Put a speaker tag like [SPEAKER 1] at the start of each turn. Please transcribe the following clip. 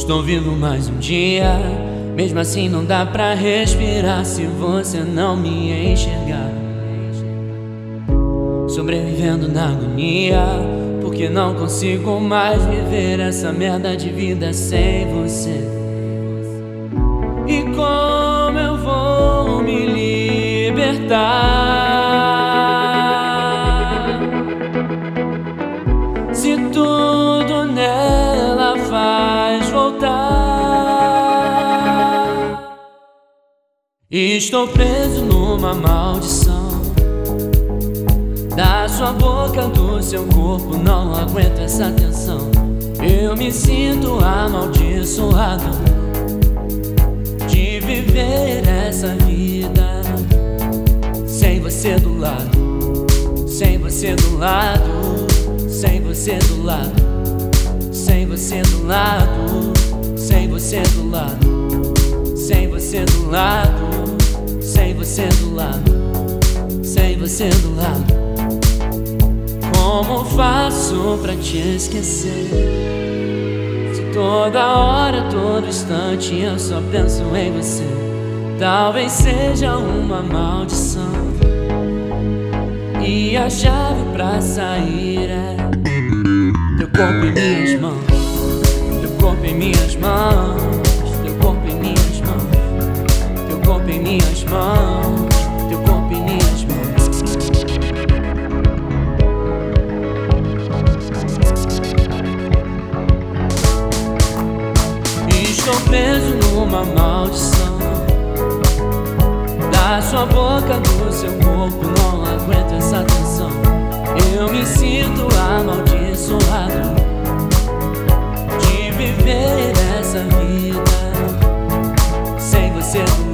[SPEAKER 1] Estou vivo mais um dia, mesmo assim não dá pra respirar se você não me enxergar. Sobrevivendo na agonia, porque não consigo mais viver essa merda de vida sem você. E como eu vou me libertar se tudo nela faz voltar? Estou preso numa maldição da sua boca, do seu corpo, não aguento essa tensão. Eu me sinto amaldiçoado de viver essa vida sem você do lado, sem você do lado, sem você do lado, sem você do lado, sem você do lado, sem você do lado, sem você do lado, sem você do lado. Como faço pra te esquecer se toda hora, todo instante eu só penso em você? Talvez seja uma maldição e a chave pra sair é teu corpo em minhas mãos, teu corpo em minhas mãos, teu corpo em minhas mãos, teu corpo em minhas mãos, teu corpo em minhas mãos. Estou preso numa maldição da sua boca, do seu corpo, não aguento essa tensão. Eu me sinto amaldiçoado de viver essa vida sem você do